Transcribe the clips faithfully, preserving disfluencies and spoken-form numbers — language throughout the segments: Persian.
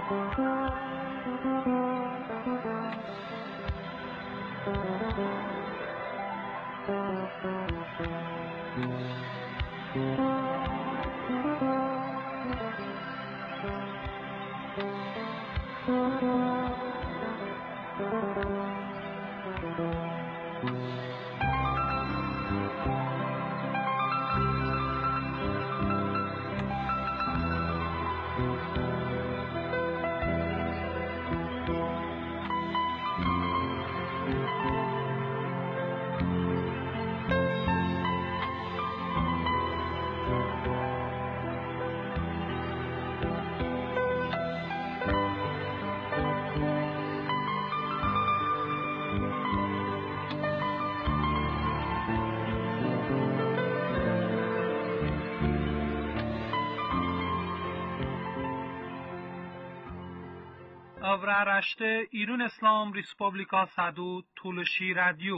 Avraaraşte İrun İslam Respublika Sadu Tuluşi Radyo.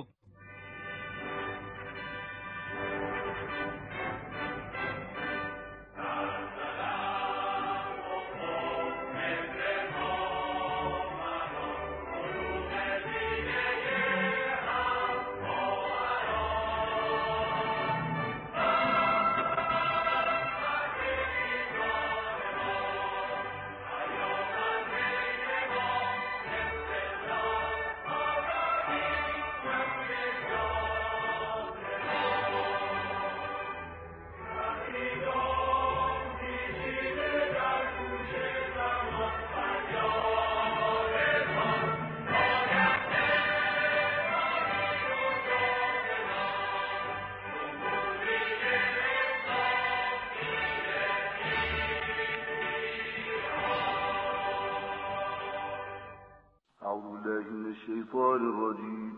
الشيطان الرجيم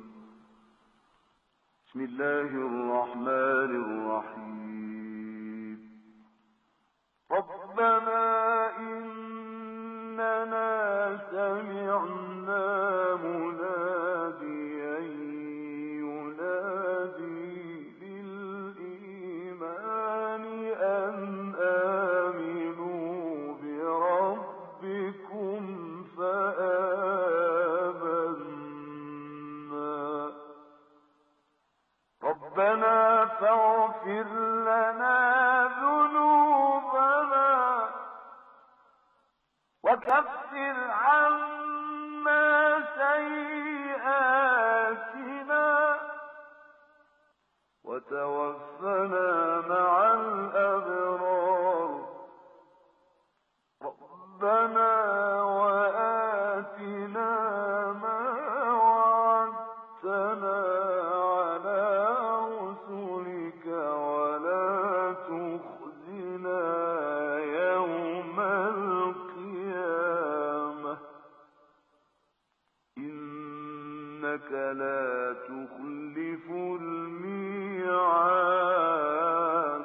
بسم الله الرحمن الرحيم ربنا إننا سمعنا مناديا ينادي للإيمان أن آمنوا بربكم فآمنا ربنا فاغفر لنا ذنوبنا وكفر عنا سيئاتنا وتوفنا مع الأبرار ربنا وآتنا ما وعدتنا على رسلك ولا تخزنا يوم القيامة إنك لا تخلف الميعاد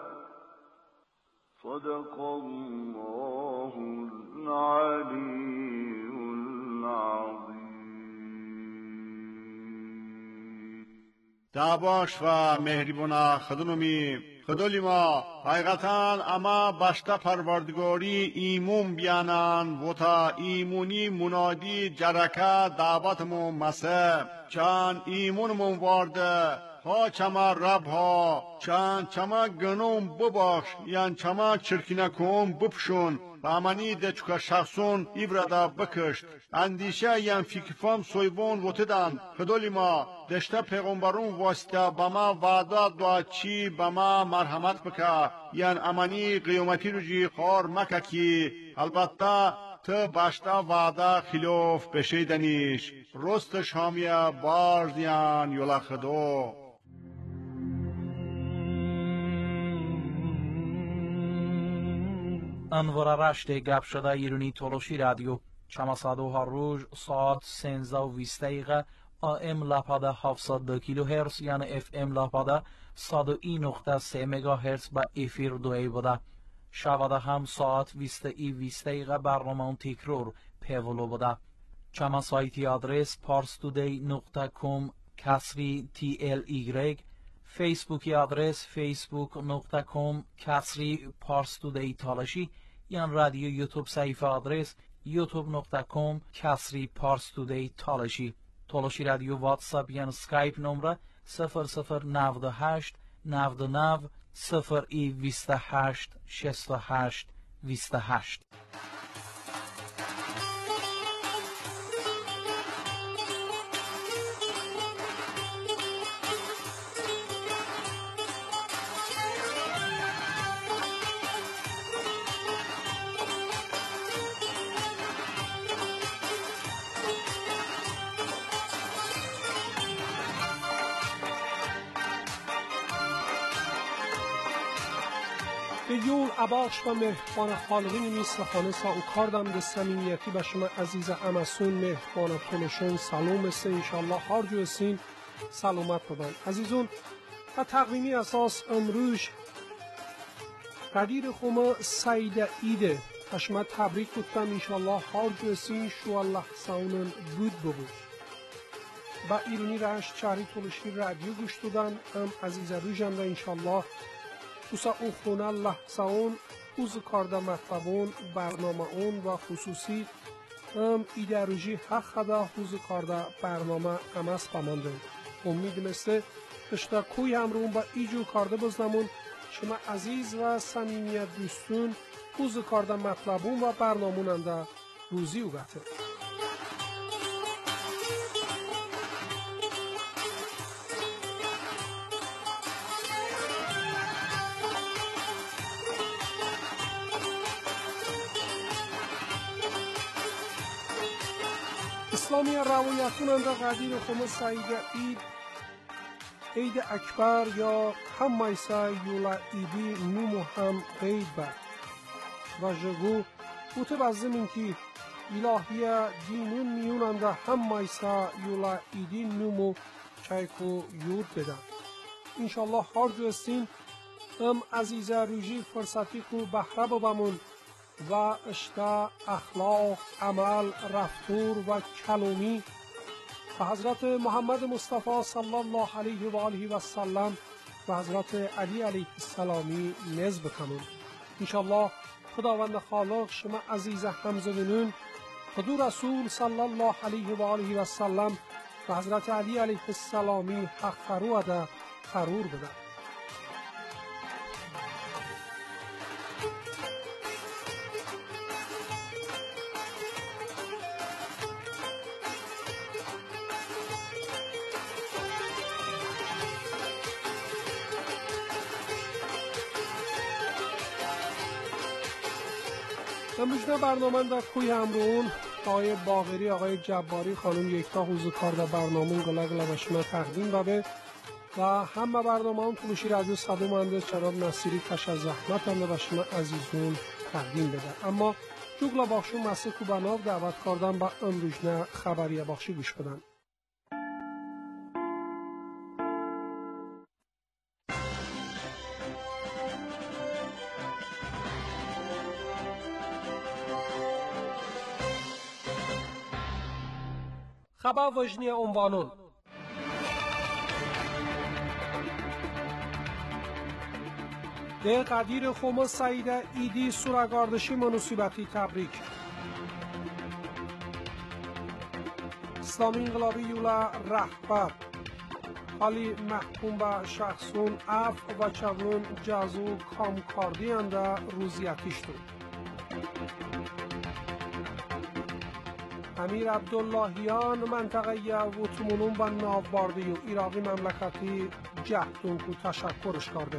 صدق الله العلي العظيم. دعواش و مهربونا خدنومی خدولی ما حقیقتاً اما باشتا پروردگاری ایمون بیانان و تا ایمونی منادی جرکه دعوتمو مسه چان ایمونمون وارده ها چما رب ها چان چما گنوم بباخش یان چما چرکینه کن بپشون و امانی ده چکا شخصون ایبرادا بکشت اندیشه یان فکرفام سویبون وطدان خدولی ما دشته پیغمبرون واسطه بما وعده دعا چی بما مرحمت بکا یان امانی قیامتی رو جی خور مکا کی البته تو باشتا وعده خلاف بشیدنیش رست شامیه بار دیان یولا خدو انوار رشته گپ شده ایرونی تولوشی رادیو چماسادو ها روز ساعت سنزده و بیست دقیقه آم لپاده هفتصد و دو کیلو هرتز یعنی اف ام لپاده صد و یک نقطه سه مگا هرتز با افیر دوی بوده شواده هم ساعت بیست ای بیست دقیقه برنامه تکرار پیولو بوده چما سایتی آدرس پارستودی نقطه کام کسری تی ال ایگرگ فیسبوکی آدرس فیسبوک نقطه کام کسری پارستودی تالشی یان رادیو یوتیوب صحیفه آدرس یوتیوب نقطه کام کسری پارس تودی تالشی. تالشی رادیو واتساپ یا سکایپ نمره صفر صفر نود و هشت نود و نه صفر ای بیست و هشت شصت و هشت بیست و هشت. یول اباش و مهربان خالقین میسر خانه سا او کاردم به صمیمیتی به شما عزیز امسون مهربان پلشون سلام است انشالله هر جو هستین سلامت بودن عزیزون. و تقویمی اساس امروز قدیر خوما سعید ایده و شما تبریک گفتم انشالله هر جو هستین شو الله ساونن بود بود با ایرونی رشت چهری تولشی رادیو گوش دادن ام عزیز روژم را انشالله توسا او خونه لحظهون اوز کارده مطلبون برنامه اون و خصوصی ام ایدئولوژی حق خدا اوز کارده برنامه امس پاماندن. امید مثل اشتا کوی همرون با ایجو کارده بزنمون شما عزیز و صمیمیت دوستون اوز کارده مطلبون و برنامون انده روزی او گته. اسلامی روایتون اندر قدیر خمه سعید اید عید اکبر یا هم میسا یولا ایدی نومو هم قید بر و جگو بوت بزمین که الهی دینون میون اندر هم میسا یولا ایدی نومو چایکو یود بدن انشالله هر جو استین ام عزیزه روژی فرصتی کو بحره ببمون و اشتا اخلاق عمل رفتور و کلومی و حضرت محمد مصطفی صلی الله علیه و آله و سلم و حضرت علی علیه السلامی نزد بکنون انشالله. خداوند خالق شما عزیز همزدنون حضور رسول صلی الله علیه و آله و سلم و حضرت علی علیه السلامی حق فرو اده فرور بده. امروزنا برنامه در کوی همرون آقای باقری آقای جباری خانم یکتا حوزه کار در برنامه گله گله به شما تقدیم ببه و همه برنامه هم تلوشی رادیو صدو مهندس جناب نصیری کش از زحمت هم به شما عزیزون تقدیم بده. اما جوگلا باخشون مسیح کوبناو دعوت کردن با امروزنا خبریه باخشی گوش بدن. خبر وجنی عنوانون ده قدیر خوم سعید ایدی سورگاردشی منوسیبتی تبریک. اسلامی انقلابی یولا رهبر حالی محکوم به شخصون اف و چون جازو کامکاردی انده روزیتیش دو. امیر عبداللهیان منطقه و تمونون با ناوباردی و ایراقی مملکتی جهدون کو تشکرش کرده.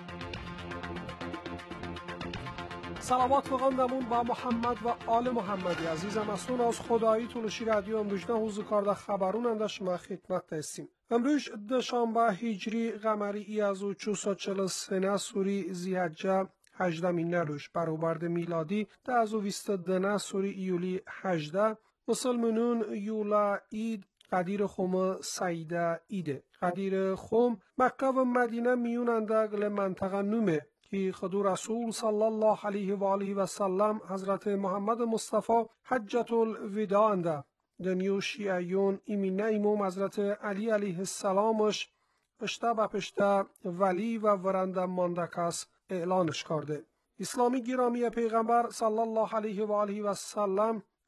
صلوات بخواندمون با محمد و آل محمدی عزیزم اسون از خدایی تولشی رادیو امروز نه حوزه کارده خبرون اندش ما خدمت دستیم. امروز دوشنبه هجری قمری ای از و چهارصد و چهل و سه سوری زیحجه هجدمین روز برابر میلادی ده از و بیست و دو سوری ایولی هجده مسلمانون یولا اید قدیر خوم سعیده ایده. قدیر خوم مکه و مدینه میون اندگل منطقه نومه که خدو رسول صلی الله علیه و آله و سلم حضرت محمد مصطفی حجت الوداع انده دنیو شیعیون ایمینه ایموم حضرت علی علیه السلامش پشته و پشته ولی و ورنده مانده کس اعلانش کرده. اسلامی گرامی پیغمبر صلی الله علیه و آله و سلم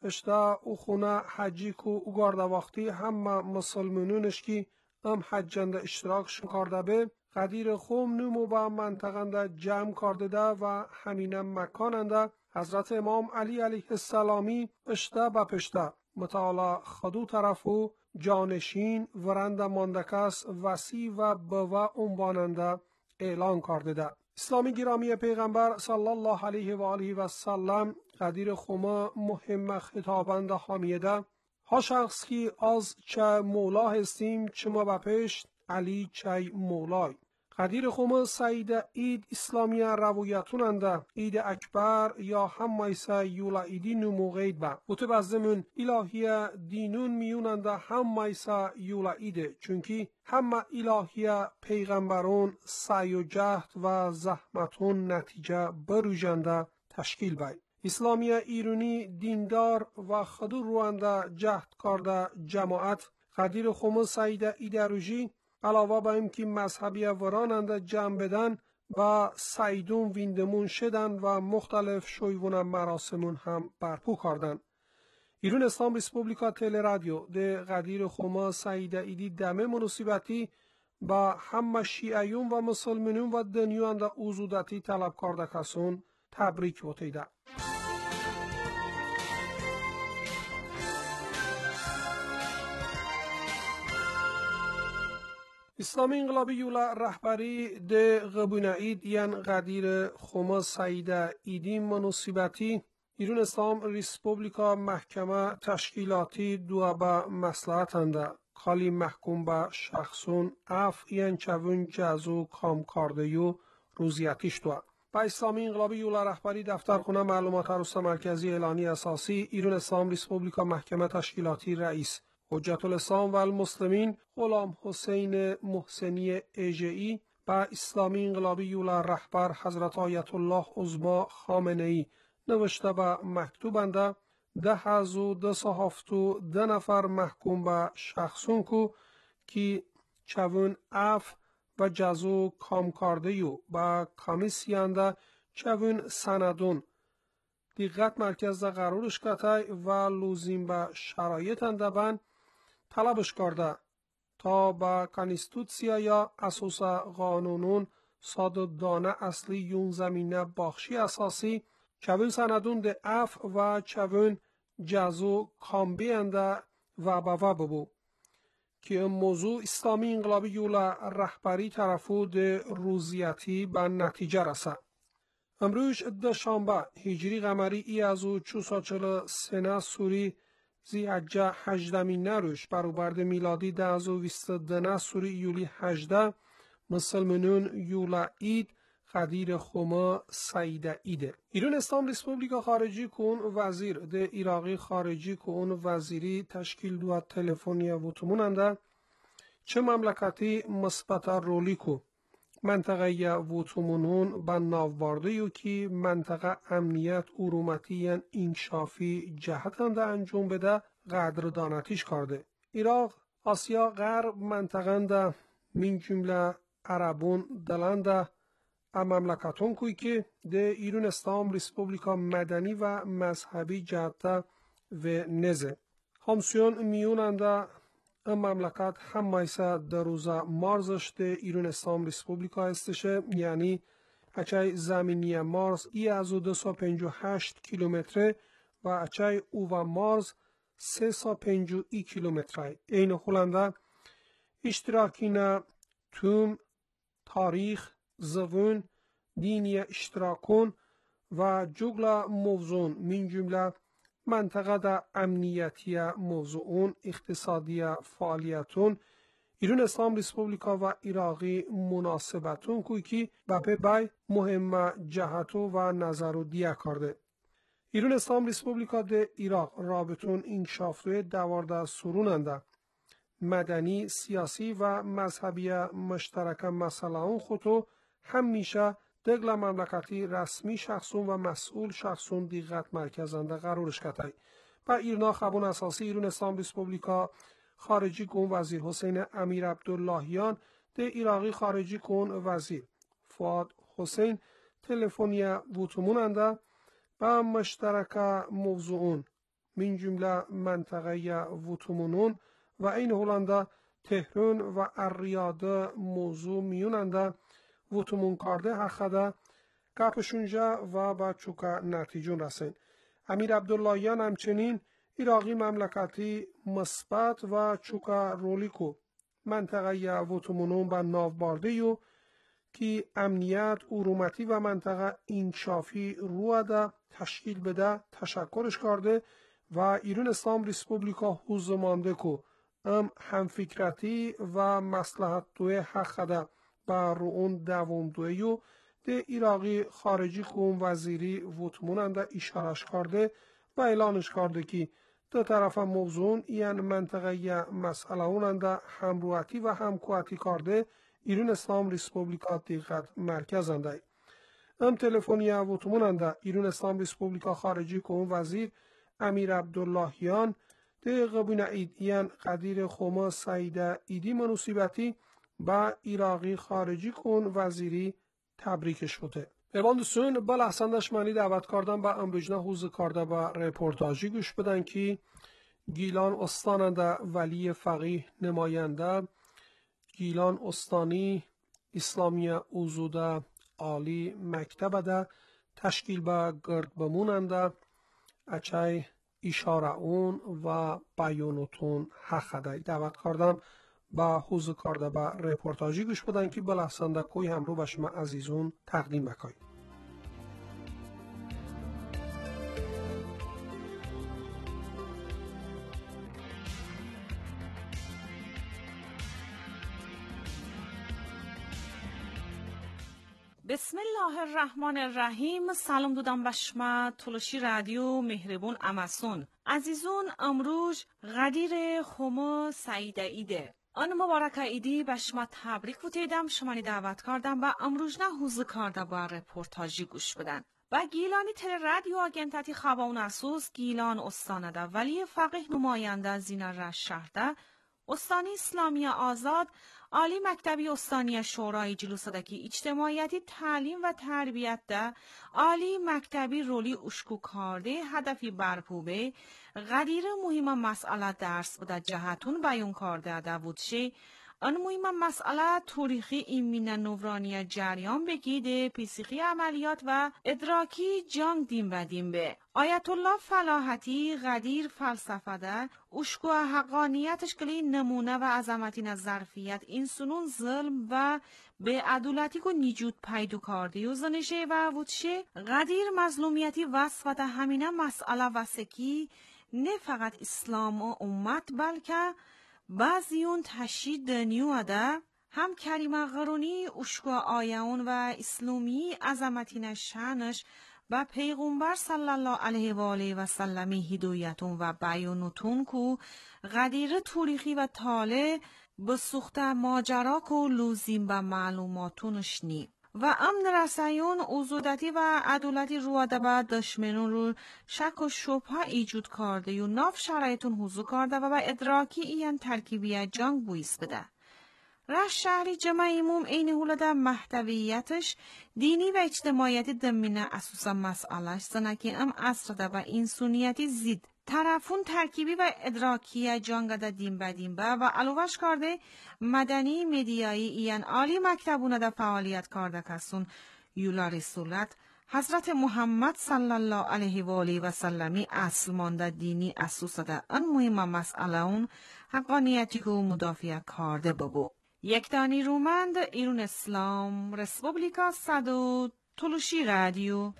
اشتا او خونه حجی کو او گارده وقتی همه مسلمانونش کی ام حجنده اشتراکشون کرده به قدیر خوم نمو با منطقه جمع کرده ده و همین مکاننده حضرت امام علی علیه السلامی اشتا بپشته متعالی خدو طرفو جانشین ورند ماندکس وسیع و بوا عنواننده اعلان کرده ده. اسلامی گرامی پیغمبر صلی الله علیه و آله و سلم قدیر خوما مهم خطابند حامیده ها شخص کی از چه مولا هستیم چه ما بپشت علی چه مولای قدیر خوما سعید اید اسلامی رویتوننده اید اکبر یا هم میسه یولا ایدی نموغید با بوته بزدمون الهی دینون میوننده هم میسه یولا ایده چونکی همه الهی پیغمبرون سعی و جهد و زحمتون نتیجه بروژنده تشکیل باید. اسلامی ایرانی دیندار و خدور روانده جهد کرده جماعت قدیر خوما سعید ایدروژی علاوه با این که مذهبی وراننده جمع بدن و سعیدون ویندمون شدن و مختلف شویون مراسمون هم برپو کردن. ایران اسلام ریسپوبلیکا تل رادیو ده قدیر خوما سعید ایدی دمه مناسبتی با همه شیعیون و مسلمانون و دنیوان اوزودتی طلب کرده کسون تبریک بوتیده. اسلامی انقلابی یولا رهبری ده غبونه اید یعن قدیر خوما سعید ایدی مناسبتی ایران اسلام ریسپوبلیکا محکمه تشکیلاتی دو با مصلحتنده کالی محکوم به شخصون اف یعن چون جزو کام کاردهیو روزیتیش دو. با اسلامی انقلابی یولا رهبری دفترخانه معلومات عروس مرکزی اعلانی اساسی ایران اسلام ریسپوبلیکا محکمه تشکیلاتی رئیس حجت الاسلام و المسلمین غلام حسین محسنی ایجئی با اسلامی انقلابی یولا رهبر حضرت آیت الله عظما خامنه ای نوشته به مکتوبنده ده هزو ده صحافتو ده نفر محکوم به شخصون کو که چون اف و جزو کام کرده یو با کمیسیانده چون سندون دقت مرکز ده قرارش کتای و لوزیم به شرایط اندبن طلبش کرده تا با کانستیتوسیا یا اساس قانونون صادق دانه اصلی یون زمینه باخشی اساسی چون سندون ده اف و چون جزو کامبی انده و بوا ببو که موضوع اسلامی انقلابی یولا رهبری طرفو ده روزیتی به نتیجه رسه. امروز دوشنبه هجری قمری ای ازو چهارصد و چهل و سه سوری زیحجه هجدمین نروش برابر میلادی ده ازو بیست و دو سوری یولی هجده مسلمانون یولا اید قدیر خوما سعید ایده. ایران اسلام ریسپوبلیکا خارجی کون وزیر ده عراقی خارجی کون وزیری تشکیل دو تلفنی وطموننده چه مملکتی مثبت رولی کو منطقه وطمونون به ناو برده یو که منطقه امنیت ارومتی انکشافی جهتنده انجام بده قدردانتیش کرده. عراق آسیا غرب منطقه ده من جمله عربون دلنده مملکتون کوی که ده ایران اسلام ریسپوبلیکا مدنی و مذهبی جهته و نزه همسیون میوننده این مملکت هم میسه در روز مارزش ده ایران اسلام ریسپوبلیکا هستشه یعنی اچای زمینی مارز ای از دویست و پنجاه و هشت کیلومتره و اچای او و مارز سیصد و پنجاه و یک کیلومتره این خلنده اشتراکین توم تاریخ زبون دینی اشتراکون و جگل موضوع من جمله منطقه دا امنیتی موضوعون اقتصادی فعالیتون ایران اسلام ریسپوبلیکا و عراقی مناسبتون کوی که به بای مهم جهتو و نظرو دیه کرده. ایران اسلام ریسپوبلیکا ده عراق رابطون انکشافتوی دوارده سروننده مدنی، سیاسی و مذهبی مشترک مسئله اون خودو همیشه دگل مملکتی رسمی شخصون و مسئول شخصون دیغت مرکزنده قرارش کتای. با ایرنا خبون اساسی ایران اسلام ریسپوبلیکا خارجی کن وزیر حسین امیر عبداللهیان ده عراقی خارجی کن وزیر فؤاد حسین تلفنی وطموننده با مشترک موضوعون من جمله منطقه ووتومونون و این هولندا تهران و الریاده موضوع میوننده ووتومون کارده حقده گپشونجا و با چوکا نتیجون رسین. امیر عبداللهیان همچنین عراقی مملکتی مثبت و چوکا رولیکو منطقه ووتومونون با ناوبارده یو که امنیت ارومتی و منطقه انکشافی روده تشکیل بده تشکرش کرده و ایران اسلام ریسپوبلیکا حوزمانده کو ام همفکرتی و مصلحت دوی حق ده با رون دوم دویو ده عراقی خارجی کون وزیری ووتموننده اشارش کرده و اعلانش کرده که دو طرف موضوع این منطقه مسئله اوننده همروحتی و همکواتی کرده ایران اسلام ریسپوبلیکا دقت مرکزنده. ام تلفنی ووتموننده ایران اسلام ریسپوبلیکا خارجی کون وزیر امیر عبداللهیان ده قبون ایدیان قدیر خوما سعیده ایدی منوسیبتی با عراقی خارجی کن وزیری تبریک شده. ایوان سون بل احسندش منی دعوت کردن با امروجنه حوز کرده با رپورتاجی گوش بدن که گیلان استاننده ولی فقیه نماینده گیلان استانی اسلامی اوزوده عالی مکتب ده تشکیل با گرد بموننده اچای اشاره اون و بیانوتون حق ده دعوت کردم با حوز کرده با رپورتاجی گوش بدن که بلحسنده کوی هم رو به شما عزیزون تقدیم بکنیم. بسم الله الرحمن الرحیم. سلام دودم به شما تلوشی رادیو مهربون امسون عزیزون. امروز غدیر خوما سعیده ایده آن مبارک ایدی به شما تبریک بودیدم. شما نی دعوت کردم با امروز نه حوزه کرده با رپورتاجی گوش بدن با گیلانی تل رادیو آگنتاتی خوابون اسوس گیلان استانه ده ولی فقیه نماینده زینه رش شهرده استانی اسلامی آزاد عالی مکتبی استانی شورای جلوسدکی اجتماعیتی تعلیم و تربیت ده عالی مکتبی رولی اشکو کارده هدفی برپوبه غدیر مهم مسئله درس بوده جهتون بیان کرده ده بودشه. آن مهم مسئله تاریخی ایمین نورانی جریان بگیده پیسیخی عملیات و ادراکی جنگ دیم و دیم به آیت الله فلاحتی غدیر فلسفه ده اشکو حقانیتش کلی نمونه و عظمتین از ظرفیت این سنون ظلم و به عدالتی که نیجود پیدو کرده و زنشه و وودشه غدیر مظلومیتی وصفت همینه مسئله وسکی نه فقط اسلام و امت بلکه بعضیون تشید دنیو ده هم کریم غرونی اشکو آیون و اسلامی عظمتین شانش و پیغمبر صلی الله علیه و آله و سلمی هدایتون و بیانتون کو غدیر تاریخی و تاله به سخت ماجرا کو لوزیم به معلوماتونش نی و امن رسایون اوزودتی و عدالتی رواده به دشمنون رو شک و شبه ایجود کرده و ناف شرایطون حضور کرده و به ادراکی این ترکیبی جنگ بویست بده. رش شهری جمعیموم این هولده محتویتش دینی و اجتماعیتی دمینه اساسا مسئلهش زنکی ام اصر ده و انسونیتی زید طرفون ترکیبی و ادراکی جنگ ده دیم با دیم با و علاوهش کرده مدنی مدیایی این عالی مکتبونه ده فعالیت کرده کسون یولا رسولت حضرت محمد صلی الله علیه و آله و سلمی اصل مانده دینی اساس ده ان مهم مسئله اون حقانیتی که مدافع کرده ببو. یک دانی رومند ایران اسلام ریسپوبلیکا صدو تلوشی رادیو.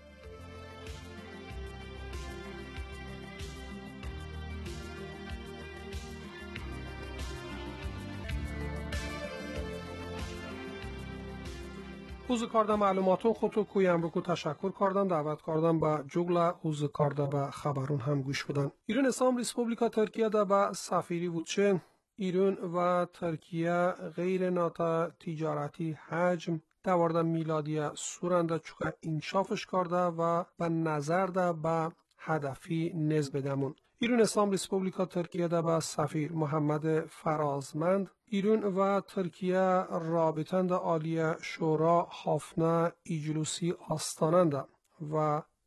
حوزه کارده معلوماتون خودتو کویم رو که تشکر کردن دعوت کردن با جگل حوزه کارده با خبرون هم گوش بدن. ایران اسلام ریسپوبلیکا ترکیه ده با سفیری بودشه ایران و ترکیه غیر ناتا تجارتی حجم دوارده میلادی سورنده چوکه انشافش کرده و به نظر ده به هدفی نزد بدمون. ایران اسلام ریسپوبلیکا ترکیه ده با سفیر محمد فرازمند ایران و ترکیه رابطند عالی شورا هافنه ایجلوسی آستاننده و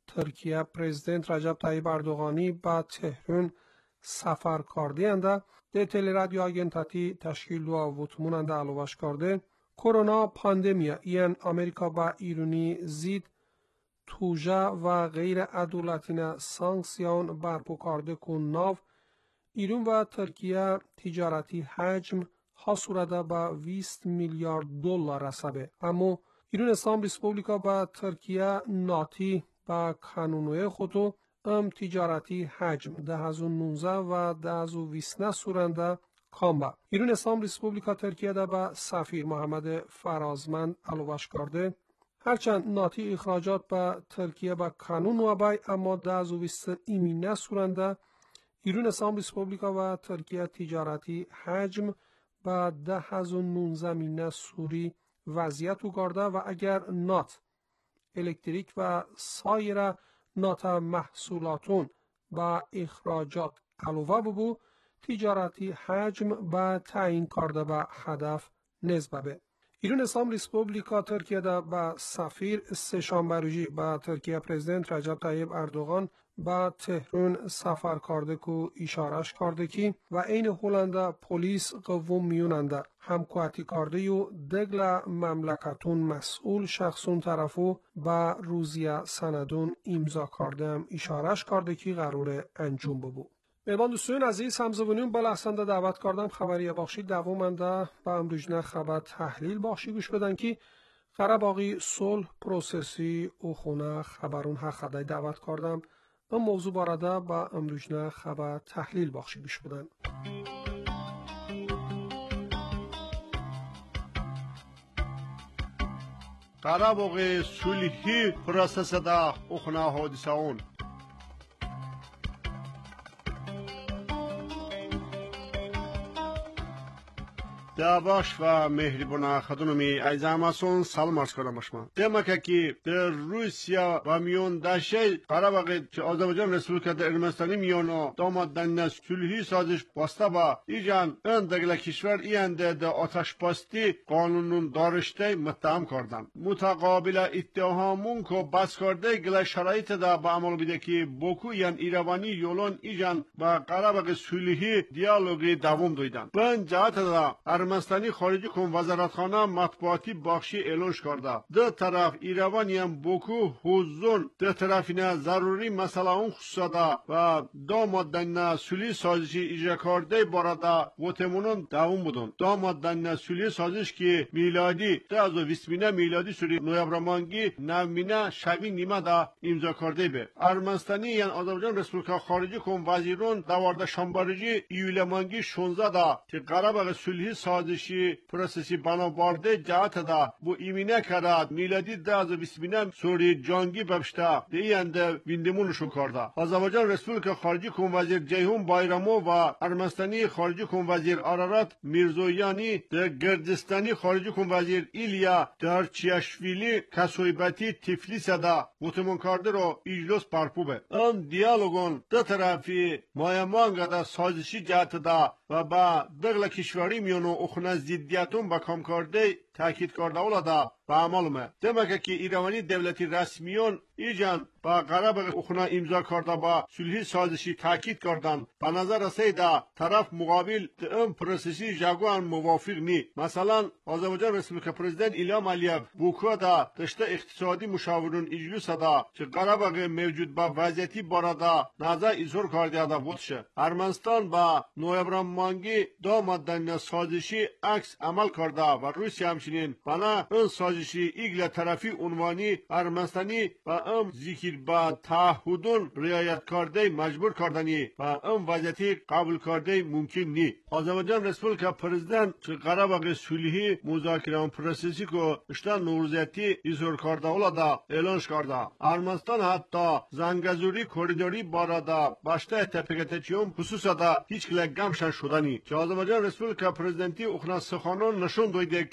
Türkiye Prezident Recep Tayyip Erdoğan'ı ba Tehran safar kardiyanda de teleradyo agentati teşkil و وتمونند علوش کرده کرونا پاندemia این امریکا با ایرانی زید توجه و غیر عدالتینه سانکسیون برپا کرده کن ناو ایران و ترکیه تجارتی حجم ها صورته با بیست میلیارد دلار رسبه اما ایران اسلام ریسپوبلیکا با ترکیه ناتی با قانونوی خودو ام تجارتی حجم ده هزار و نوزده و ده هزار و بیست نه سورنده کامبا ایران اسلام ریسپوبلیکا ترکیه ده با سفیر محمد فرازمند علوش کرده هرچند ناتی اخراجات با ترکیه با قانون و بای اما ده هزار و بیست ایمی نه سورنده ایران اسلام ریسپوبلیکا و ترکیه تجارتی حجم با ده هزار و نوزده مینه سوری وضعیت او کرده و اگر نات الکتریک و سایر نات محصولاتون با اخراجات علاوه ببو تجارتی حجم با تعیین کرده به هدف نسبه به ایران اسلام ریسپوبلیکا ترکیه ده با سفیر سه‌شنبه با ترکیه پرزیدنت رجب طیب اردوغان با تهران سفر کرده که اشارش کرده که و این هلنده پلیس قوم میوننده همکاتی کرده و دگل مملکتون مسئول شخصون طرفو با روزیه سندون امضا کرده هم اشارش کرده که قرار انجام ببو. مهمان دوستان عزیز همزبانیون با لحظنده دعوت کردم خبری بخشی دوامنده با امروجنه خبر تحلیل بخشی گوش بدن که قرار باقی صلح پروسسی او خونه خبرون حق دعوت کردم این موضوع بارده با امروجنه خبر تحلیل بخشی گوش بدن. قرار باقی صلحی پروسس دا او خونه حادثه اون دعواش و مهربان خدمتی از همسون سلام عرض کنم شما. دمک که در روسیا و میون دشه قراباقی که آذربایجان رسپوبلیکا در ارمنستانی میونو داماد دن صلحی سازش باسته با ایجان ان دگل کشور اینده در آتش باستی قانونون دارشته متهم کردن. متقابل اتهامون که بس کرده گل شرایط دا با عمل بیده که بوکو یان ایروانی یولون ایجان با قراباقی صلحی دیالوگی دوام دویدن. بن جهت دا ارمنستانی خارجی کن وزارتخانه مطبوعاتی بخشی اعلانش کرده. دو طرف ایروانی هم بوکو حضور دو طرفینه ضروری مسئله اون خصوصا و داماد دن صلح سازشی اجرا کرده بارده وتمونون دوام بودن. داماد دن صلح سازش که میلادی دو هزار و بیست میلادی سوری نوامبر مانگی نومینه شبی نیمه دا امضا کرده به. ارمنستانی یعنی آذربایجان رسپوبلیکا خارجی کن وزیرون دوارده شنبه ایول مانگی شانزده دا که قرار صلح سازشی پروسسی بنابرده جهت دا بو ایمینه کرد میلادی ده هزار و بیست سوری جنگی ببشته دینده ویندمونشو کرده. آذربایجان رسپوبلیکا خارجی کن وزیر جیهون بایرامو و ارمنستانی خارجی کن وزیر آرارات میرزویانی در گردستانی خارجی کن وزیر ایلیا دارچیاشویلی کسویبتی تفلیس دا متمون کرده رو اجلاس برپوبه. آن دیالوگون دو طرفی مایمانگا دا سازشی جهت دا و با دغل کشوری میونو اخونه زیدیتون با کام کرده تاکید کرده اولادا و عملمه. دمکه که ایرانی دولتی رسمیون ایجان با قرار اخونه امضا کرده با صلح سازشی تاکید کردن به نظر رسیده طرف مقابل ام پروسسی جاگوان موافق نی. مثلا آذربایجان رسپوبلیکا پرزیدنت ایلهام علیف بوکو دا رشته اقتصادی مشاورون اجلاس دا که قرار موجود با وضعیتی بارده نظر اظهار کرده دا بودشه. ارمنستان با نوامبر مانگی دو ماده سازشی عکس عمل کرده و روسیه همچنین بنا اون سازشی ایگل طرفی عنوانی ارمنستانی و ام ذکر با تعهدون رعایت کرده مجبور کردنی و ام وضعیتی قبول کرده ممکن نی. آذربایجان رسپوبلیکا پرزیدنت که قرار صلحی مذاکره پروسسی که اشتن نوروزیتی اظهار کرده اولادا اعلانش کرده. ارمنستان حتی زنگزوری کوریدوری بارده باشته تپکتچیون خصوصا هیچ کلک گمشن شدنی که آذربایجان رسپوبلیکا پرزیدنتی اخنا سخانون نشون دویده که ام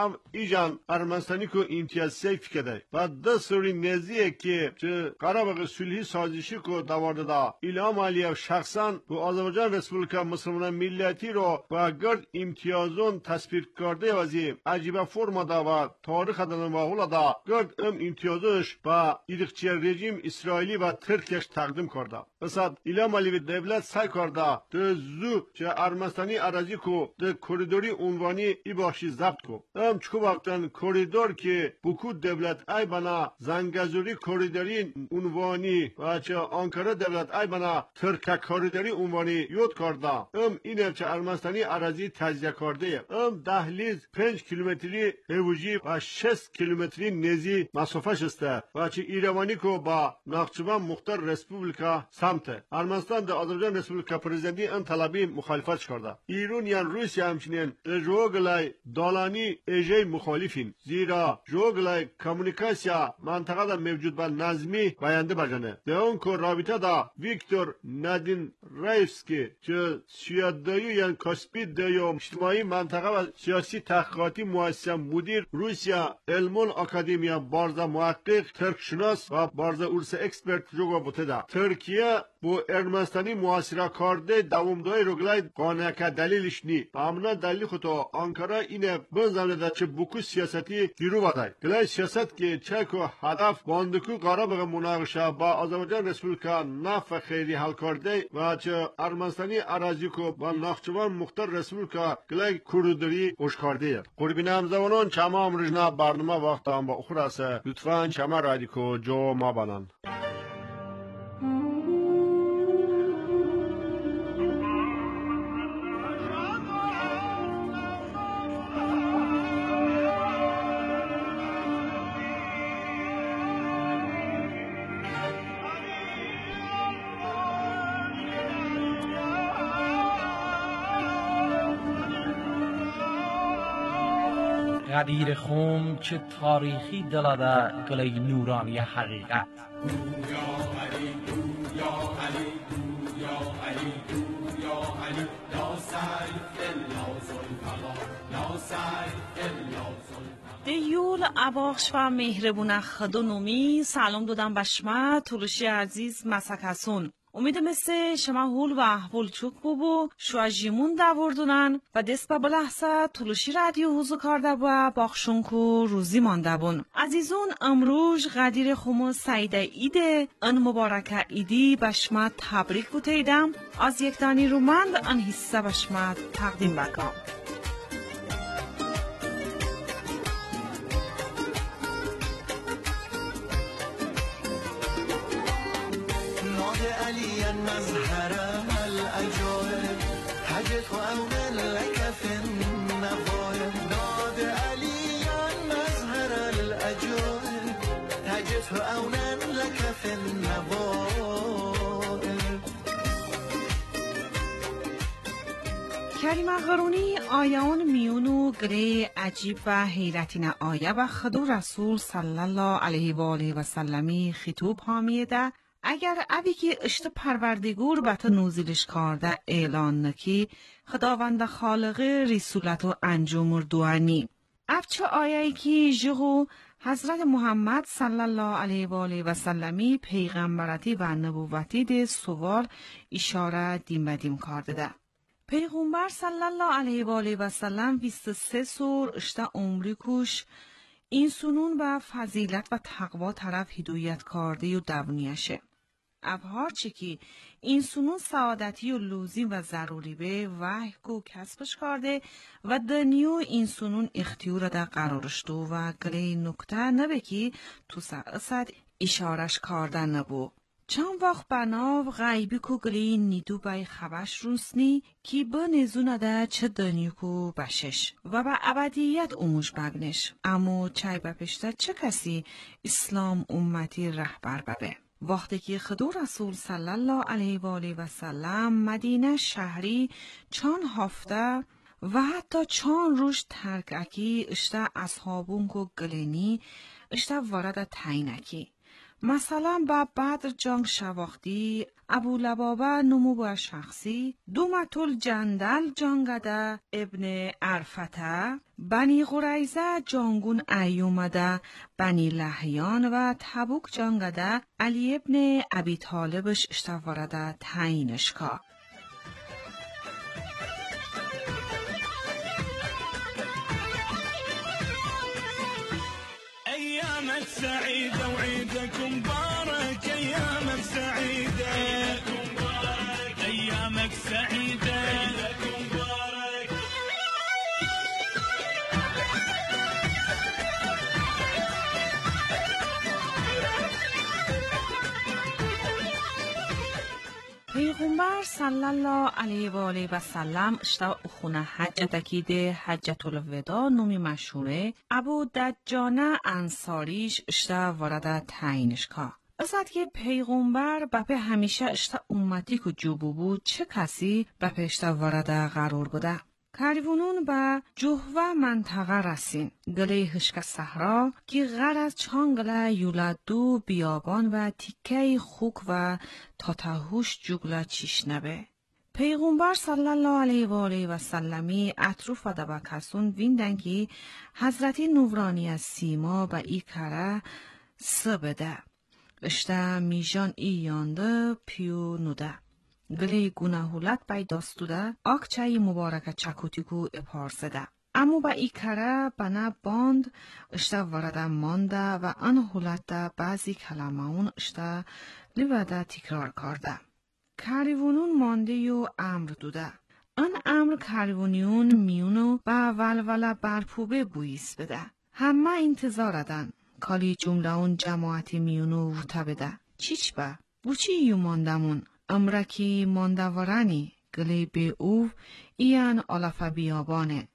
ام ایجان ارمنستانی کو امتیاز سیف کده و ده سوری نزیه که چه قرابق سلحی سازشی کو دوارده دا ایلام علیه شخصا و آذربایجان رسپولیکا مسلمان ملیتی رو و گرد امتیازون تصویر کرده وزی عجیبه فرما دا و تاریخ دنم و اولا دا گرد ام امتیازش با ایدقچی رژیم اسرائیلی و ترکیش تقدیم کرده. مثلا ایلام علیه دولت سعی کرده ده زو چه ارمنستانی اراضی کو ده کوریدوری عنوانی ای باشی ضبط کو. ام چکو وقتن کوریدور که بکو دولت ای بنا زنگزوری کوریدوری عنوانی و چه آنکاره دولت ای بنا ترک کوریدوری عنوانی یاد کرده. ام اینه چه ارمنستانی اراضی تجزیه کرده. ام دهلیز پنج کیلومتری هوجی و شش کیلومتری نزی مسافش است و چه ایروانی کو با ناخچوان مختار رسپولیکا سمت ارمنستان ده آذربایجان رسپولیکا پرزیدنتی ان طلبی مخالفت کرده. ایران یا روسیه همچنین جوگلای دالانی ایجی مخالفین زیرا جوگلای کمونیکاسیا منطقه دا موجود با نظمی باینده بجنه. ده اون که رابطه دا ویکتور نادین رایفسکی چه سیادایو یا کاسپی دایو اجتماعی منطقه و سیاسی تحقیقاتی مؤسسه مدیر روسیا علمون اکادمیا بارزا محقق ترکشناس و بارزا اورس اکسپرت جوگا بوده دا. ترکیه بو ارمنستانی معاصره کرده دوامداری روگلای قانع که دلیلش نی. با امنا دلیل خودو آنکارا اینه بنزمه دا چه بکو سیاستی گیرو بدای. گلای سیاست که چه که هدف باندکو قرار بگه مناقشه با آذربایجان رسپولیکا نفع خیلی حل کرده و چه ارمنستانی اراضی کو با ناخچوان مختار رسپولیکا گلای کوریدوری اوش کرده. قربین همزمانان چما امروزنا برنامه وقت هم با اخور است. لطفاً چما رادیکو جو ما بانن. غدیر خوم چه تاریخی دلاده گلی نورانی حقیقت دیول اباخش و مهربونه خدونومی سلام دادم به شما تولشی عزیز مسکسون. امید مثل شما هول و احوال چوک بو شو جیمون دوردونن و دست به بلحظه تولشی رادیو حوزو کرده و باخشون کو روزی مانده بون. عزیزون امروز غدیر خومو سعیده ایده ان مبارکه ایدی به شما تبریک بوتیدم از یک دانی رومند ان حصه به شما تقدیم بکنم. مظهر الأجائب حجت وأومن لك في النظائر ناد عليا مظهر الأجائب حجت وأومن لك في النظائر. کریمه غرونی آیان میونو گره عجیب و حیرتین آیه و خدو رسول صلی الله علیه و آله و سلمی خطوب حامیده اگر اوی که اشت پروردگور بتا نوزیلش کرده اعلان نکی خداوند خالق رسولت و انجام دوانی. افچه آیهی که جغو حضرت محمد صلی الله علیه و آله و سلمی پیغمبرتی و نبوتی ده سوال اشاره دیم بدیم کرده ده. پیغمبر صلی الله علیه و آله و سلم بیست و سه سور اشت عمری کش این سنون و فضیلت و تقوا طرف هدایت کرده و دوانیشه. ابهار چه که این سنون سعادتی و لوزیم و ضروری به وحی کو کسبش کرده و دنیو این سنون اختیار در قرارشتو و گلی نکته نبه که تو سعصد اشارش کرده نبو. چند وقت بناو غیبی کو گلی نیدو بای خبش روسنی کی با نزونه ده چه دنیو کو بشش و با ابدیت اموش بگنش. اما چای بپشته چه کسی اسلام امتی رهبر ببه. وقتی که خدو رسول صلی الله علیه و آله و سلم مدینه شهری چند هفته و حتی چند روز ترککی اشته اصحابون کو گلینی اشته وارد تینکی. مثلا با بدر جنگ شواختی ابو لبابه نمو با شخصی دومتول جندل جانگده ابن عرفته بنی قریزه جانگون ایومده بنی لحیان و تبوک جانگده علی ابن ابی طالبش اشتوارده تعیینشکا. أيامك سعيدة وعيدك مبارك أيامك سعيدة أيامك سعيدة عيدك مبارك پیغمبر صلی الله علیه و آله و سلم اشتا اخونه حجتکی ده حجت الوداع نومی مشهوره ابو دجانه انصاریش اشتا وارده تعیینشکا. ازاد که پیغمبر بپه همیشه اشتا امتی که جوبو بود چه کسی بپه اشتا وارده قرار بوده؟ کاروانون به جوهوه منطقه رسین گله هشک صحرا که غر از چانگله یولدو بیابان و تیکه خوک و تاتهوش جوگله چیشنبه. پیغمبر صلی الله علیه و آله و سلمی اطروف و دبکسون ویندن که حضرتی نورانی از سیما به ای کره سبده. اشته میجان ای یانده پیو نوده. گلی گناهولت بای داستوده آکچای مبارک چکوتیگو اپارسده. امو با ای کره بنا باند اشته ورده مانده و آن هولت بعضی کلمهون اشته لیوده تکرار کرده. کاریونون مانده یو امر دوده. آن امر کاریونیون میونو با ولوله برپوبه بویس بده. همه انتظار دن. کالی جمله اون جماعتی میونو ورته بده. چیچ با؟ بوچی یو ماندمون؟ امرکی ماندورانی گلی به او ایان آلافه بیابانه.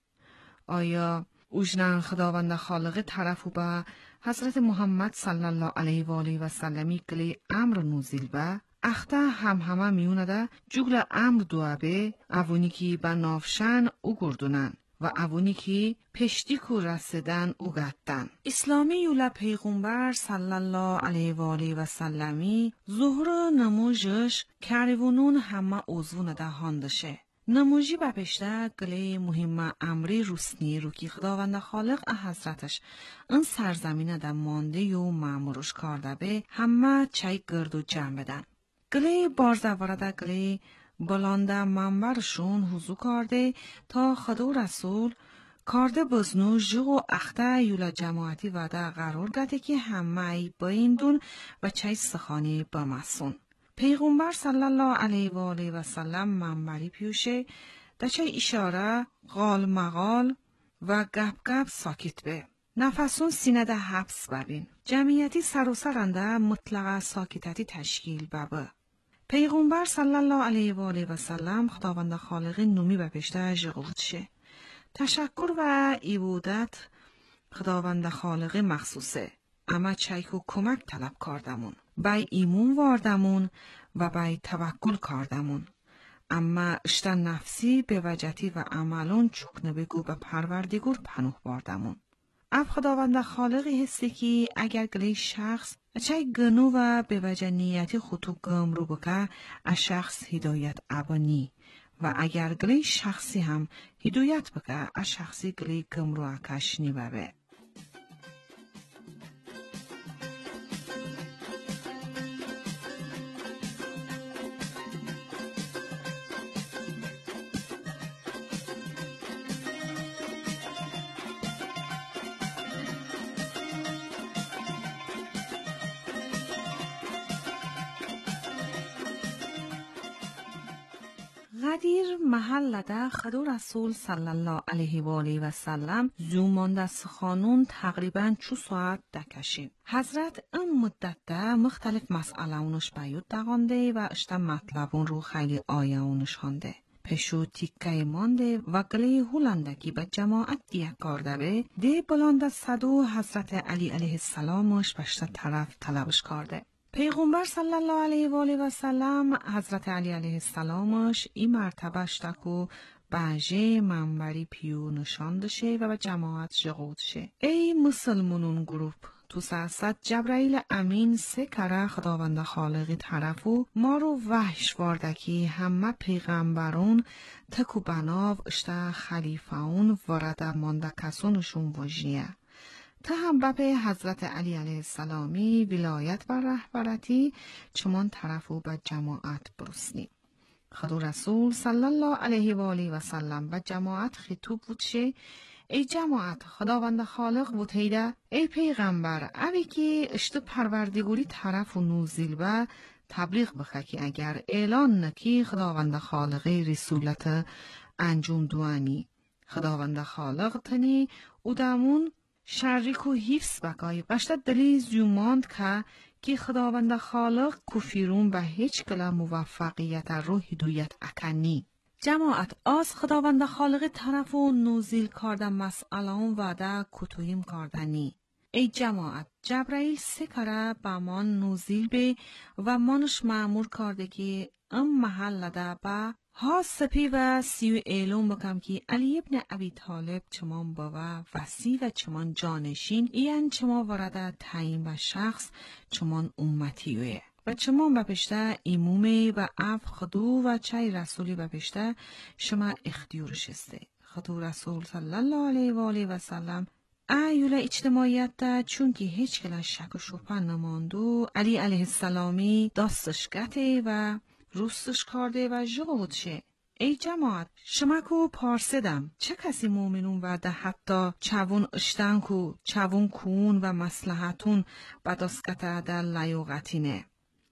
آیا اوجنان خداوند خالق طرفو با حضرت محمد صلی الله علیه و آله و سلمی گلی امر نوزیل با؟ اخته هم همه میونه ده جگل امر دوابه اوونی که با نافشن او گردونن و اوونی که پشتی کو رسیدن او گتن. اسلامی یولا پیغمبر صلی الله علیه و آله و سلمی ظهر نموجش کاروانون همه عضوون ده هاندشه. نموجی با پشته گلی مهم امری روسنی رو که خداوند خالق حضرتش این سرزمین ده مانده و معمورش کرده به همه چای گرد و جمع بدن. گلی بارزه وارده گلی بلانده منبرشون حضور کرده تا خدا و رسول کرده بزنو جغ و اخته یولا جماعتی وده قرار گده که همه ای با این دون و چای سخانی بمسون. پیغمبر صلی الله علیه و آله و سلم منبری پیوشه ده چای اشاره غال مغال و گپ گپ ساکت به. نفسون سینه ده حبس ببین. جمعیتی سر و سرنده مطلق ساکتتی تشکیل ببه. پیغمبر صلی الله علیه و آله و سلم خداوند خالق نومی به پشته جغود شه. تشکر و عبادت خداوند خالق مخصوصه. اما چایکو کمک طلب کردمون. بای ایمون واردمون و بای توکل کردمون. اما اشتن نفسی به وجهتی و عملون چکنه بگو به پروردگار پناه باردمون. اف خداوند خالقی هستی که اگر گلی شخص چای گنو و به وجه نیتی خودتو گم رو بکه از شخص هدایت ابانی و اگر گلی شخصی هم هدایت بکه از شخصی گلی گم رو اکش نیبه. غدیر محل ده خدا رسول صلی الله علیه و آله و سلم زومان سخانون تقریبا چو ساعت دکشیم. حضرت این مدت ده مختلف مسئله اونش بیود دقانده و اشتا مطلبون رو خیلی آیه اونش هانده. پشو تیکه مانده و گلی هولندگی به جماعت دیه کرده به ده بلانده صدو حضرت علی علیه السلامش بشتا طرف طلبش کرده. پیغمبر صلی الله علیه و آله و سلم حضرت علی علیه السلامش این مرتبه اشتکو بجه منبری پیو نشانده شه و به جماعت جغود شه. ای مسلمونون گروپ تو سرصد جبرائیل امین سه کره خداوند خالقی طرفو ما رو وحش واردکی همه پیغمبرون تکو بناو اشتا خلیفاون ورده ماندکسونشون وجیه. تا هم بپی حضرت علی علیه السلامی ولایت و رهبرتی چمان طرفو به جماعت برسنی. خدو رسول صلی الله علیه و آله و سلم به جماعت خطوب بودشه ای جماعت خداوند خالق بودیده ای پیغمبر اوی که اشتو پروردگوری طرف و نوزیل و تبلیغ بخه که اگر اعلان نکی خداوند خالق رسولت انجام دوانی خداوند خالق تنی او دامون شریک و حفظ بکای بشت دلی زیوماند که که خداوند خالق کفیرون به هیچ کلا موفقیت رو هدایت اکنی. جماعت از خداوند خالق طرف و نوزیل کردن مسئلان وعده کتویم کردنی. ای جماعت جبرائیل سه کره به من نوزیل به و منش معمور کرده که ام محل ده به ها سپی و سیو اعلام بکم که علی ابن ابی طالب چمان باوا وسی و چمان جانشین این چما ورده تعیین و شخص چمان امتیوه و چمان بپشته ایمومه و اف خدو و چای رسولی بپشته شما اختیار شسته. خدو رسول صلی الله علیه و آله و سلم ایوله اجتماعیت ده چون که هیچ کلا شک و شبه نماندو علی علیه السلامی داستش گته و روستش کرده و جغود شه. ای جماعت شما کو پارسدم چه کسی مومنون و ده حتی چوون اشتن کو چوون کون و مصلحتون با دستگته در لیوغتینه.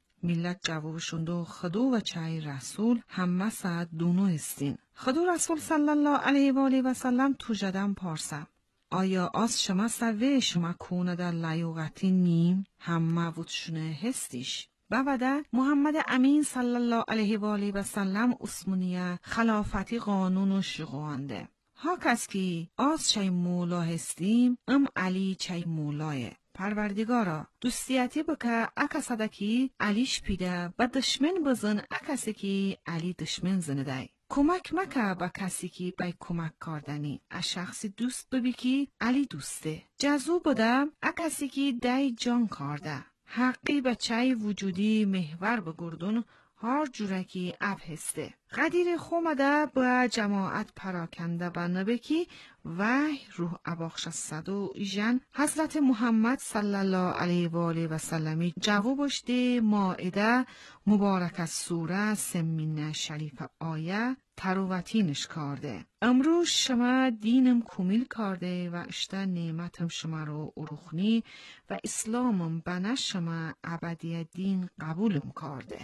ملت جوابشون دو خدو و چای رسول همه ساعت دونو هستین. خدو رسول صلی الله علیه و آله و سلم تو جدم پارسم آیا از شما سوه شما کونه در لیوغتین نیم همه وودشونه هستیش؟ بعد محمد امین صلی الله علیه و آله و سلم عثمانیه خلافتی قانون و شغوانده. ها کس کی از چای مولا هستیم ام علی چای مولاه. پروردگارا دوستیتی بکه اکساده کی علیش پیده و دشمن بزن اکسی کی علی دشمن زنده. کمک مکه با کسی که بای کمک کردنی. از شخصی دوست ببی که علی دوسته. جزو بوده اکسی که دای جان کرده. حقی بچه وجودی محور بگردون هر جورکی اب هسته. قدیر خومده با جماعت پراکنده بنابه که وحی روح اباخش صدو ایجن حضرت محمد صلی الله علیه و آله و سلمی جوابش ده مائده مبارک از سوره سمین شریف آیه تروتینش کرده. امروز شما دینم کمیل کرده و اشته نعمتم شما رو اروخنی و اسلامم بنا شما ابدی دین قبولم کرده.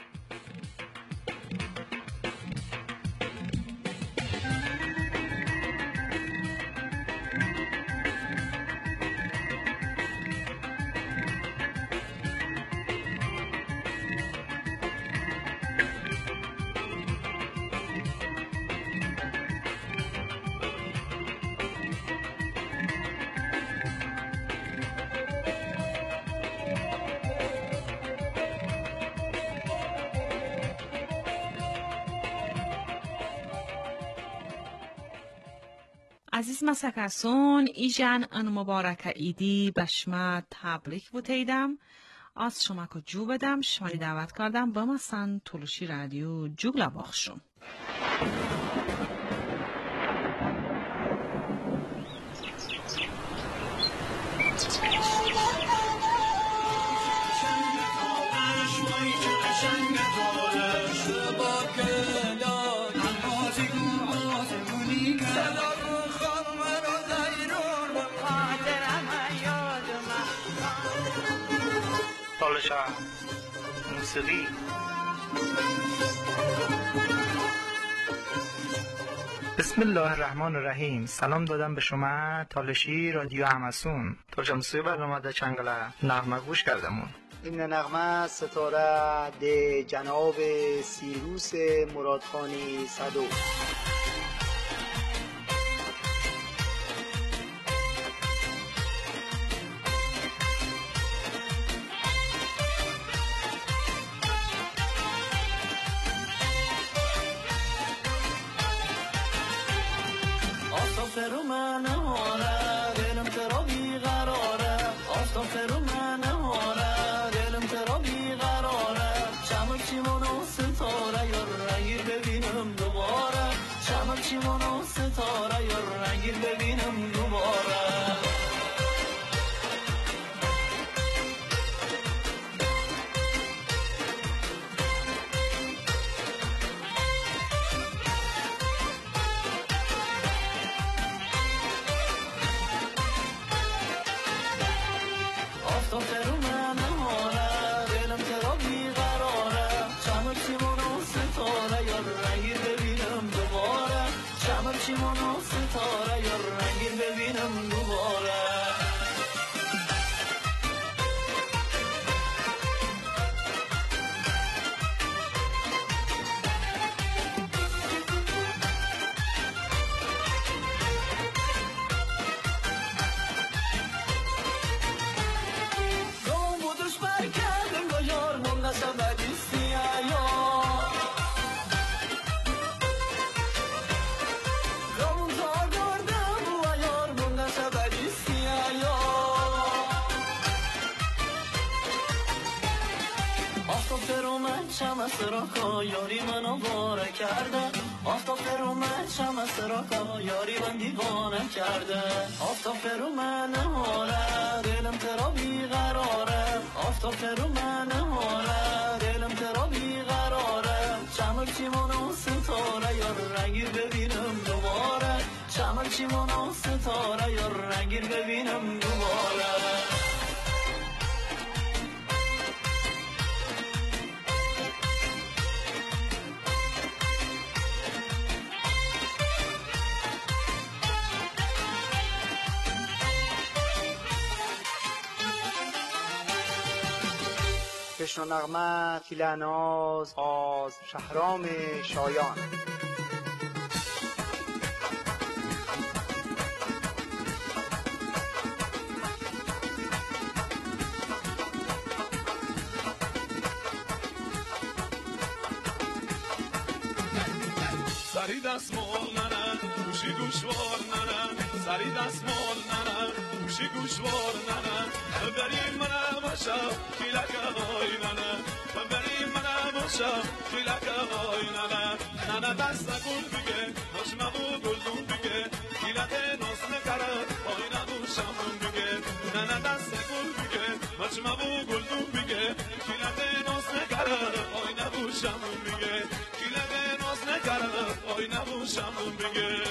عزیز مسکسون ایجان ان مبارک ایدی بشما تبریک بودیدم از شما که جو بدم شما دعوت کردم با مثلا تلوشی رادیو جوگلا باخشون موسیقی بسم الله الرحمن الرحیم. سلام دادم به شما تالشی رادیو همسون. تالشا موسیقی برنامه ده چنگله نغمه گوش کردمون. این نغمه ستاره ده جناب سیروس مرادخانی صدو. چمن و ستاره یا رنگین ببینم دوباره. چمن و ستاره یا رنگین ببینم دوباره. گم بودش برکردم با یار من نسبدیستی یا شمع سراکا یاری منو باره کرده. آفتاب فرو من شمع سراکا یاری من دیوانه کرده. آفتاب فرو من نهاره دلم ترا بیقراره. آفتاب فرو من نهاره دلم ترا بیقراره. چمن چیمون و ستاره یا رنگی ببینم دوباره. چمن چیمون و ستاره یا رنگی ببینم دوباره. بشنو نغمه تیلناز از شهرام شایان. سری دست مال ننه گوشی گوشوار ننه. سری دست مال ننه گوشی گوشوار ننه. بریم منه باشا کلک آقای ننه. بریم منه باشا کلک آقای ننه. ننه دست گل بگه باش مبو گلدون بگه. کلک ناس نکره آی نبو شمون بگه. ننه دست گل بگه باش مبو گلدون بگه. کلک ناس نکره آی نبو شمون بگه. کلک ناس نکره آی نبو شمون بگه.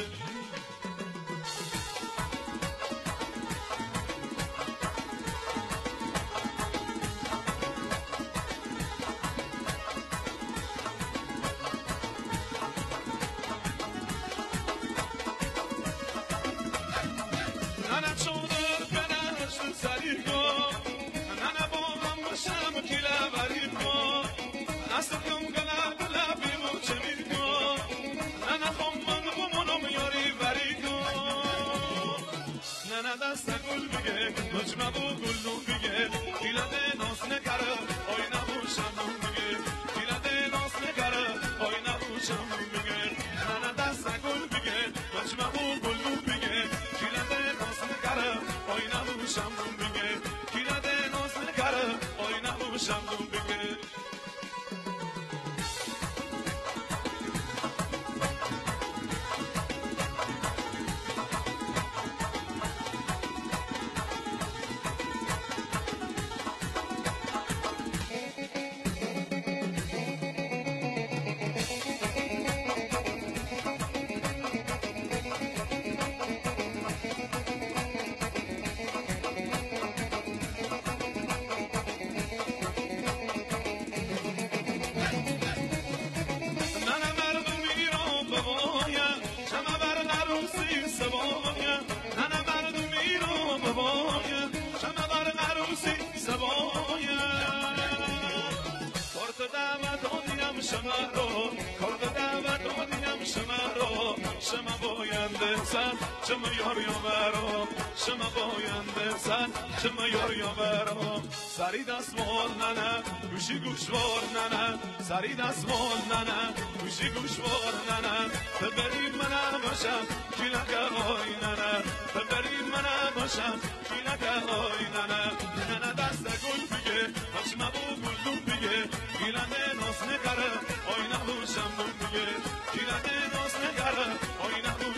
شما باینده سن شما یار یاورم شما باینده سن شما یار یاورم. سری دست مال ننه گوشی گوشوار ننه. سری دست مال ننه گوشی گوشوار ننه. ببرید منم باشم کلک آی ننه. ببرید منم باشم کلک آی ننه. ننه دست گل بگه باش مبو گلدون بگه. کلک ناس نکره آی نبوشم دون بگه. کلک ناس نکره آی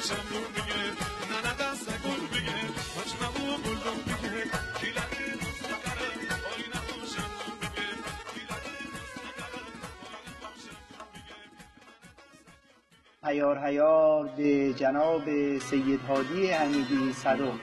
نخوشم رو بگه نه نه دست گل بگه مجمعو گلدون بگه کیلتی دوست ندارم آی نخوشم رو بگه کیلتی دوست ندارم آی نخوشم رو بگه هیار هیار به جناب سید هادی حمیدی صدوق.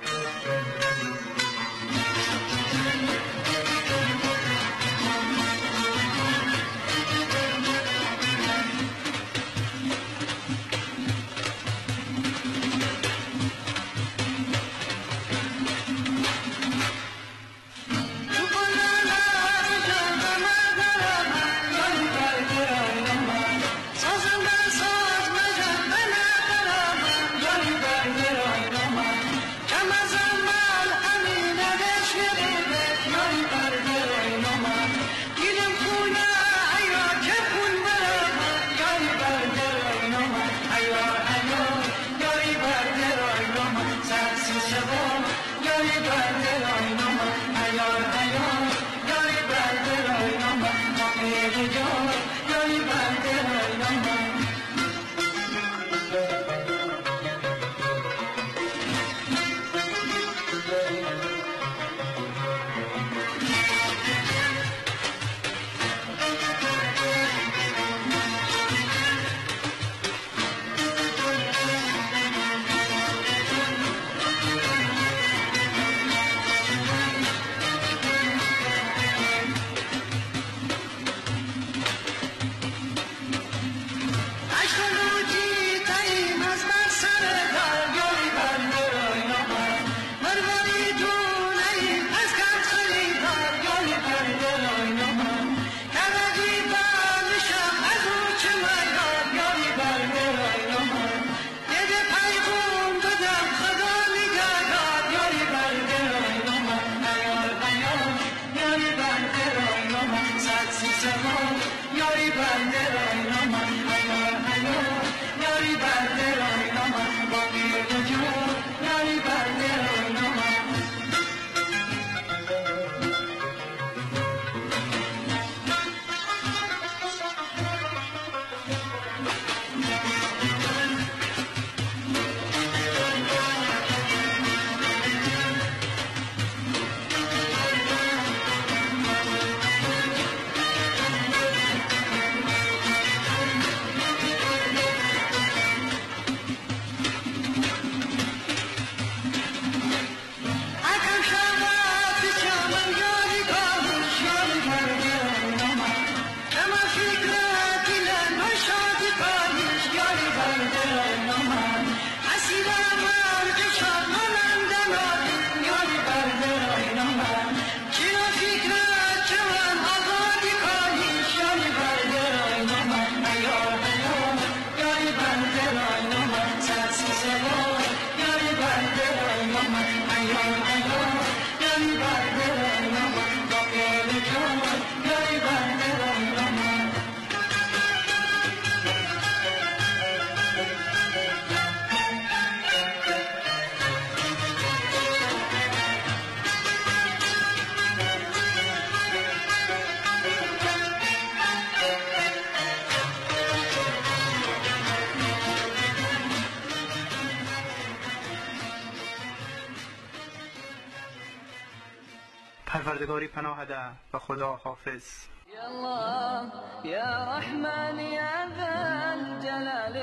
پروردگاری پناه ده و خدا حافظ. يا الله يا رحمن يا ذا الجلال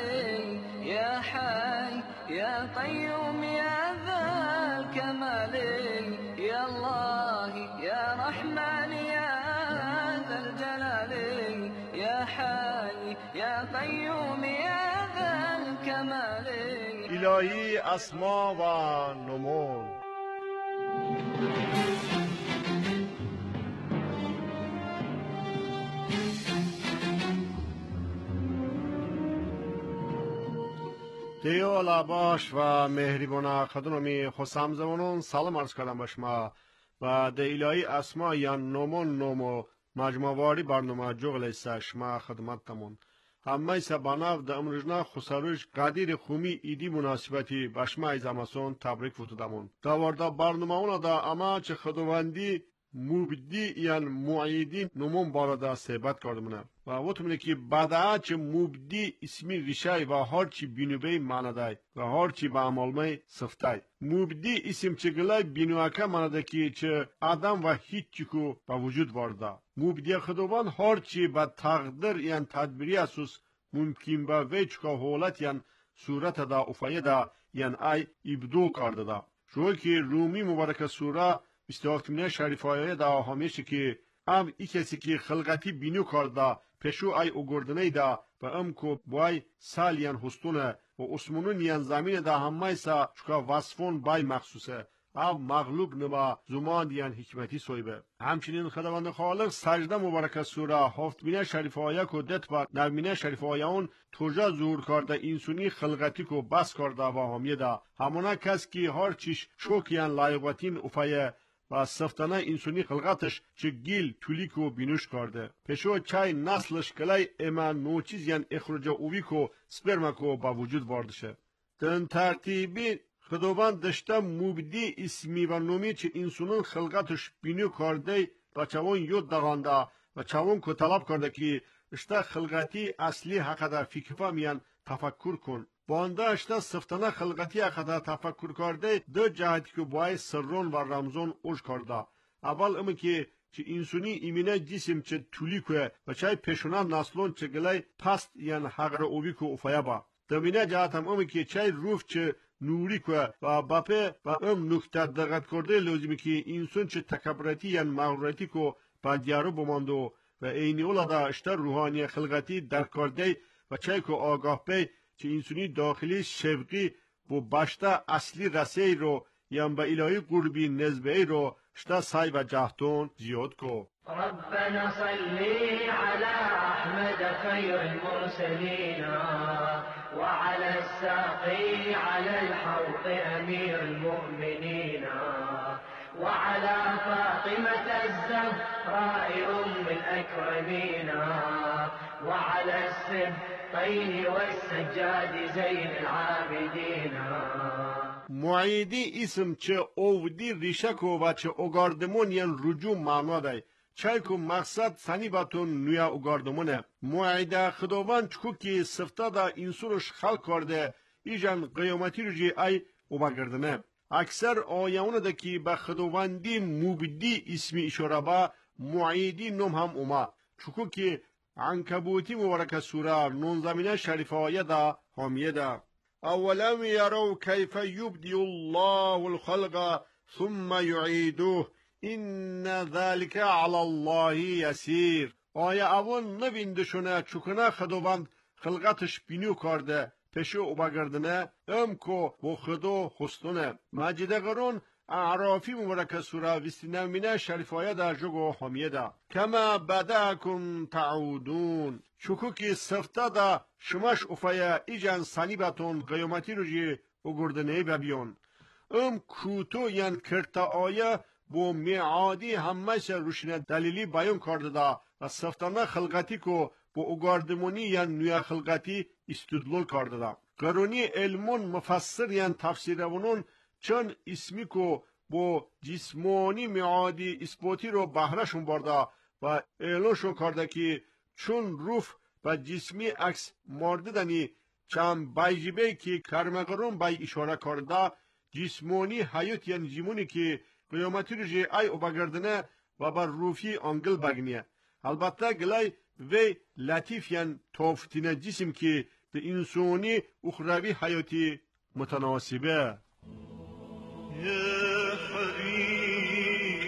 يا حي يا قيوم يا ذا الكمال يا الله يا رحمن يا ذا الجلال يا حي يا قيوم يا ذا الكمال. الهی اسما و نمود. دیو لاباش و مهربان خدنمی خسام زمانون سلام عرض کردم باشما و ده الهی اسما یا نمون نمو مجموعواری برنامه جغل ایسا شما خدمت تمون همه ایسا باناف ده امروجنا خسروش قدیر خومی ایدی مناسبتی باشما ایزاماسون تبریک فتودمون داورده برنامه اونا دا اما چه خدواندی مبدی یعنی معیدی نمون بالا صحبت کردمونه و وطمونه که بعدا چه مبدی اسمی ریشه و هرچی بینوبه معنی و هرچی به عملمه صفتای مبدی اسم چگلای بینوکه معنی که چه آدم و هیچ چیکو به وجود وارده مبدی خداوند هرچی به تقدیر یعنی تدبیری اساس ممکن به وچکا حالت یعنی صورت دا افایه دا یعنی ای ابدو کرده دا شو که رومی مبارک سوره بیست و هفتمین شریفایه دا همیشه که ام ای کسی که خلقتی بینو کرده پشو ای اگردنه دا و ام که بای سال یعنی هستونه و اسمونون یعنی زمین دا همه سا چکا وصفون بای مخصوصه او مغلوب نما زمان یعنی حکمتی سویبه همچنین خداوند خالق سجده مبارک سوره هفتمین شریفایه که دت با نومین شریفایه اون توجه ظهور کرده انسانی خلقتی که بس کرده و همیه دا همونه کس که هر چیش چوک یعنی لایقاتین افایه و صفتانه انسانی خلقتش چه گیل تولیک و بینوش کرده پشو چای نسلش کلای اما نوچیز یعنی اخرج اوی که سپرما که با وجود واردشه تن ترتیبی خداوند داشته مبدی اسمی و نومی چه انسانان خلقتش بینو کرده و چوان یود دغانده و چوان که طلب کرده که اشتا خلقتی اصلی حقا فکر میان تفکر کن بانده اشتا صفتانه خلقتی حقا تفکر کرده دو جهتی که باید سرون و رمزون اوش کرده اول اما که چه انسانی ایمینه جسم چه تولی که و چه پیشونان نسلون چه گلای پست یعنی حق را اوی که افایه با دومینه جهت هم اما که چه روف چه نوری که و باپه و ام نکته دقت کرده لازمی که انسان چه تکبرتی یعنی مغرورتی که با دیارو بماندو و اینی اولا دا اشتر روحانی خلقتی در کرده و چه که آگاه پی چه انسانی داخلی شبقی و باشته اصلی رسیه رو یعنی با الهی قربی نزبه رو اشتر سای و جهتون زیاد کو ربنا صلی علی احمد خیر المرسلین وعلى الساقي على الحوض أمير المؤمنين وعلى فاطمة الزهراء أم الأكرمين وعلى السبطين والسجاد زين العابدين معیدی اسم چه اودی ریشکو و چه اگاردمون ین رجوع معنا دی چای که مقصد سنی باتون نویا اگاردمونه معیده خداوند چکو که صفتا دا انسانش خلق کرده ایجان قیامتی رو جی ای او بگردنه اکثر آیونه ده که به خداوندی مبدی اسمی اشاره با معیدی نم هم اوما چکو که عنکبوتی مبارک سوره نونزمینه شریفه آیه دا حامیه دا اولم یرو کیف یبدی الله الخلق ثم یعیدوه این ذلك علی الله یسیر آیا اول نبیندشونه چکنه خداوند خلقتش بینیو کرده پشو او بگردنه ام کو با خدا خستونه مجیده قرون اعرافی مبارک سوره بیست و نه شریفایه در جگو حامیه ده کما بداکم تعودون چکو که صفته ده شماش افایه ایجان سنیبتون قیامتی رو جی اگردنه ببیون ام کوتو ین کرتا آیه بو میعادی همه سه روشنه دلیلی بیان کرده دا و صفتانه خلقتی که بو اگاردمونی یا نویا خلقتی استدلال کرده دا قرونی علمون مفسر یا تفسیرونون چون اسمی که بو جسمانی میعادی اثباتی رو بهرهشون برده و اعلانشون کرده که چون روف و جسمی عکس مارددنی چند بیجیبه که کرمقرون بای اشاره کرده جسمانی حیات یا جیمونی که قیامتی رو جه ای او بگردنه و بر روفی انگل بگنیه البته گلای وی لطیف یعن توفتینه جسم که به انسانی اخروی حیاتی متناسبه یا حبیب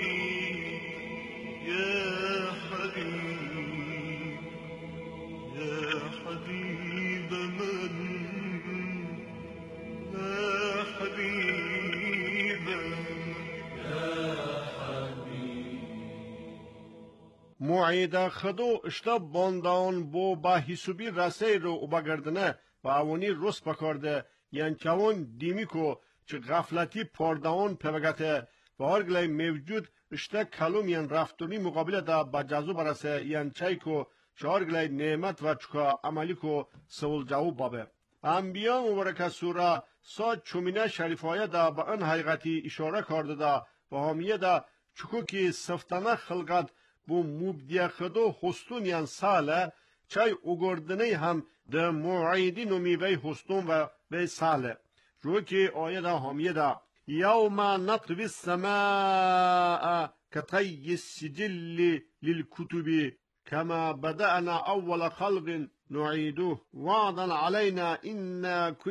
یا حبیب یا حبیب من یا حبیب معیده خدو اشتا باندان بو با حسوبی رسه رو او بگردنه و اوانی رس بکارده یعن چوان دیمی کو چه غفلتی پاردهان پوگته و هرگلی موجود اشتا کلوم یعن رفتونی مقابل دا با جزو برسه یعن چای کو چه هرگلی نعمت و چکا عملی کو سول جواب بابه انبیا مبارک سوره سا چومینه شریفایه دا با ان حقیقتی اشاره کرده دا و حامیه دا چکو که سفتانه خلقت بو مبدیه خدو خستونیان ساله چای اگردنه هم ده موعیدی نمی بی خستون و بی ساله جو که آیه ده همیه ده یوم نطوی السماء كطي السجل للكتب كما بدأنا أول خلق نعيده وعدا علينا إنا كنا